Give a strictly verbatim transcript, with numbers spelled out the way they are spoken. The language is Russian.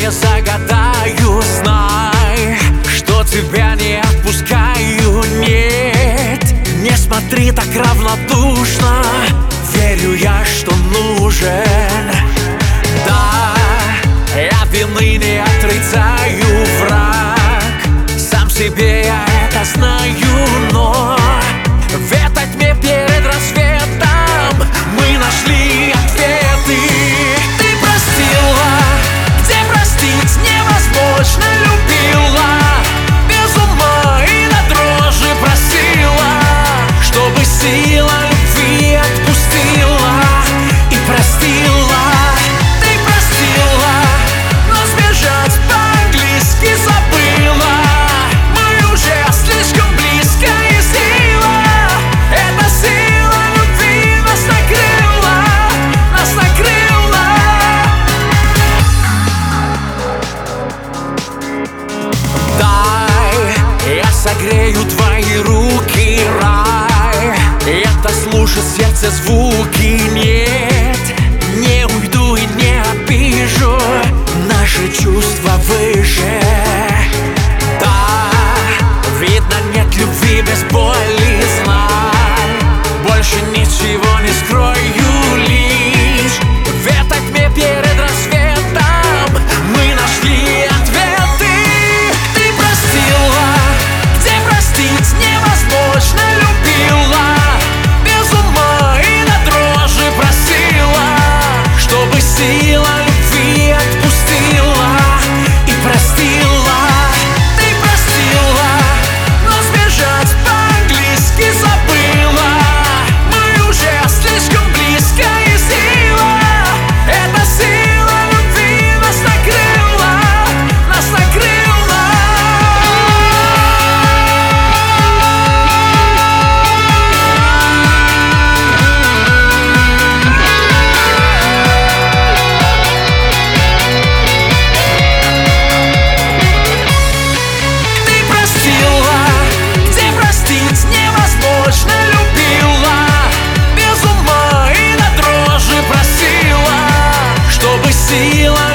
желание загадаю, знай, что тебя не отпускаю, нет. Не смотри так равнодушно, верю я, что нужен. Да, я вины не отрицаю, враг, сам себе я это знаю, но в этой тьме перед рассветом мы нашли ответы. Ты простила, где простить невозможно, любила без ума и на дрожи просила, чтобы сила любви отпустила и простила. Ты простила, но сбежать по-английски забыла. Мы уже слишком близко, и сила, эта сила любви нас накрыла, нас накрыла. Дай, я согрею твои руки, рай. Это слушать сердце звуки, нет. Не уйду и не обижу, наши чувства выше. Да, видно, нет любви без боли, знай, больше ничего не скрою, лишь в этой тьме перед рассветом мы нашли ответы. Ты простила, где простить невозможно, любила без ума и на дрожи просила, чтобы сила любви отпустила и простила. Ты простила, но сбежать по-английски забыла. Мы уже слишком близко, и сила, эта сила любви нас накрыла, нас накрыла. Ты простила, где простить невозможно, любила без ума и на дрожи просила, чтобы сила